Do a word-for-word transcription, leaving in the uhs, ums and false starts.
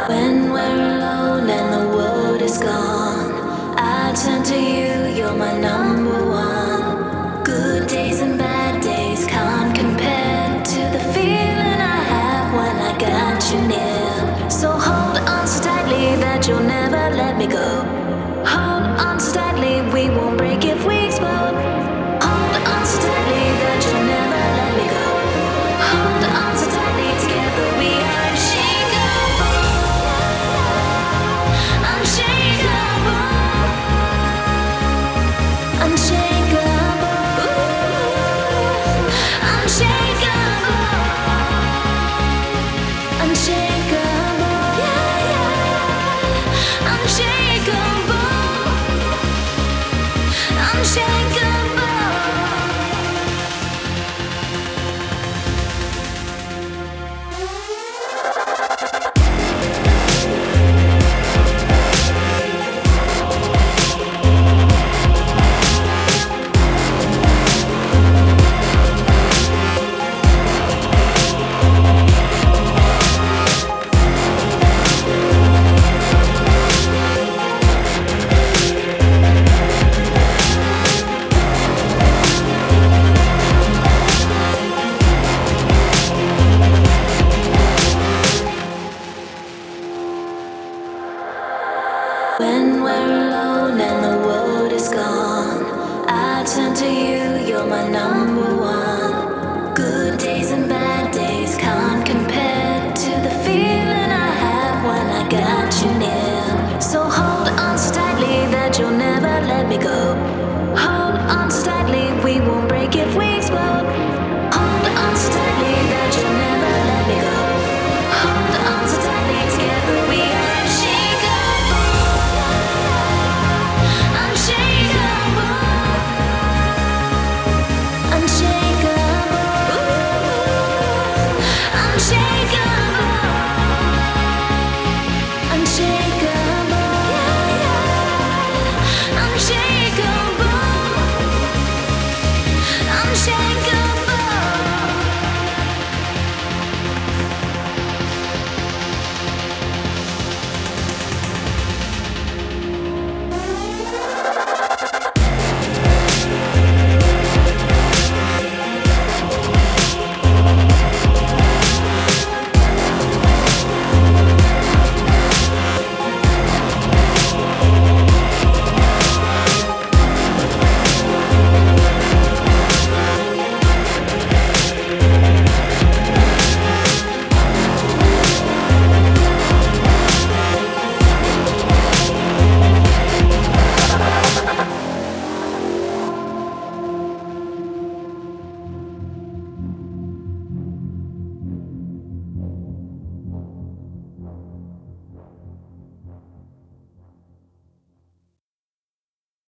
When we're alone and the world is gone, I turn to you, you're my number one. Good days and bad days can't compare to the feeling I have when I got you near. So hold on so tightly that you'll never let me go. Hold on so tightly, we won't break if we explode. Hold on so tightly that you'll never let me go. Hold on so tightly, together we are unshakable. Unshakable. Unshakable. Ooh. Unshakable. Unshakable. Yeah, yeah. Unshakable. Unshakable. When we're alone and the world is gone, I turn to you, you're my number